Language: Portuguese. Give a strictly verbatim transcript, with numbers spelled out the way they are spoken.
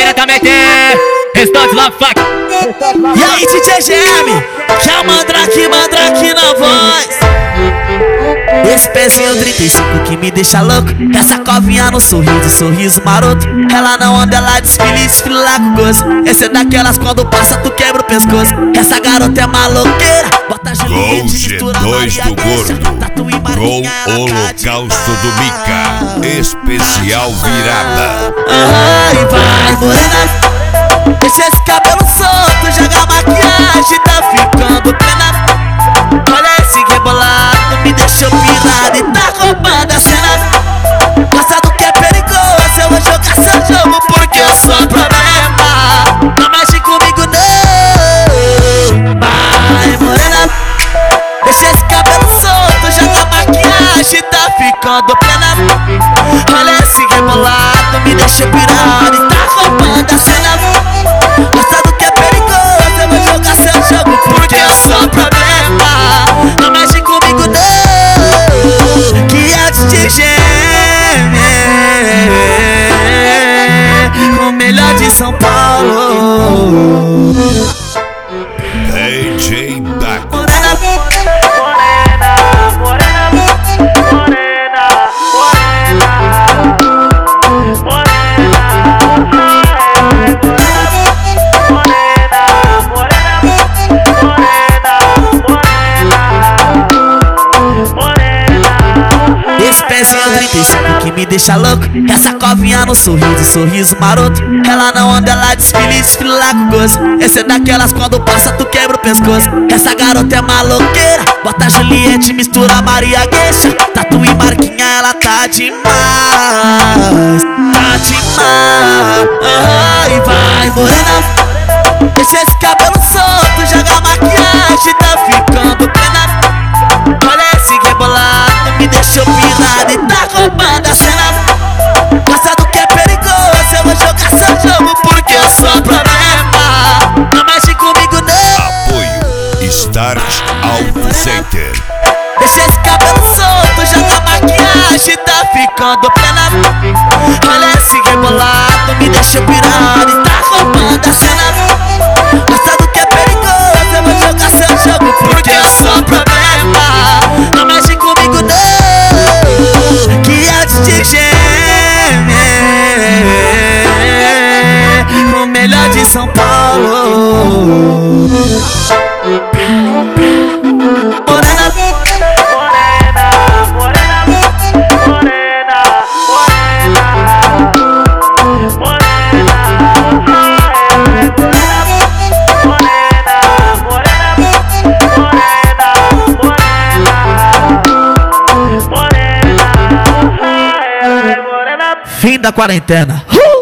diretamente Restante Love Fuck. E aí, D J G M, que é o Mandrake, Mandrake na voz. Esse pezinho trinta e cinco que me deixa louco. Essa covinha no sorriso, sorriso maroto. Ela não anda, ela desfila e desfila lá com gozo. Esse é daquelas quando passa tu quebra o pescoço. Essa garota é maloqueira, bota Juliette, mistura Maria do Gordo, Tatu e com ela Holocausto do Mica, especial virada. Ai, vai morena, deixa esse cabelo solto, joga maquiagem, tá ficando plena. Olha esse rebolado, me deixou pirado e tá roubando a cena. Gosta do que é perigoso, eu vou jogar seu jogo porque eu sou problema. Não mexe comigo não. Vai morena, deixa esse cabelo solto, joga maquiagem, tá ficando plena. Olha esse rebolado, me deixou pirado e tá roubando a cena. Gosta do que é perigoso, eu vou jogar seu jogo porque eu sou problema. Não mexe comigo não, que é D J G M, o melhor de São Paulo. D J Daco. Morena, morena, morena, morena, morena, morena. Esse pezinho trinta e cinco que me deixa louco. Essa covinha no sorriso, sorriso maroto. Ela não anda, ela desfila e desfila lá com gozo. Esse é daquelas quando passa tu quebra o pescoço. Essa garota é maloqueira, bota Juliette, mistura Maria Gueixa. Tatu e marquinha, ela tá demais. Tá demais. Ai, vai morena, deixa esse cabelo solto, joga maquiagem, tá ficando plena. Olha esse rebolado, me deixou pirado e tá roubando a cena. Gosta do que é perigoso, eu vou jogar seu jogo porque eu sou problema. Não mexe comigo não. Apoio Start Auto Center. Deixa esse cabelo solto, joga maquiagem, tá ficando plena. Olha esse rebolado, me deixou pirado e tá roubando a cena. Gosta do que é perigoso, eu vou jogar seu jogo porque eu sou problema. Não mexe comigo não, que é D J G M, o melhor de São Paulo. Morena, morena, morena, morena, morena, morena. Fim da quarentena. Uh!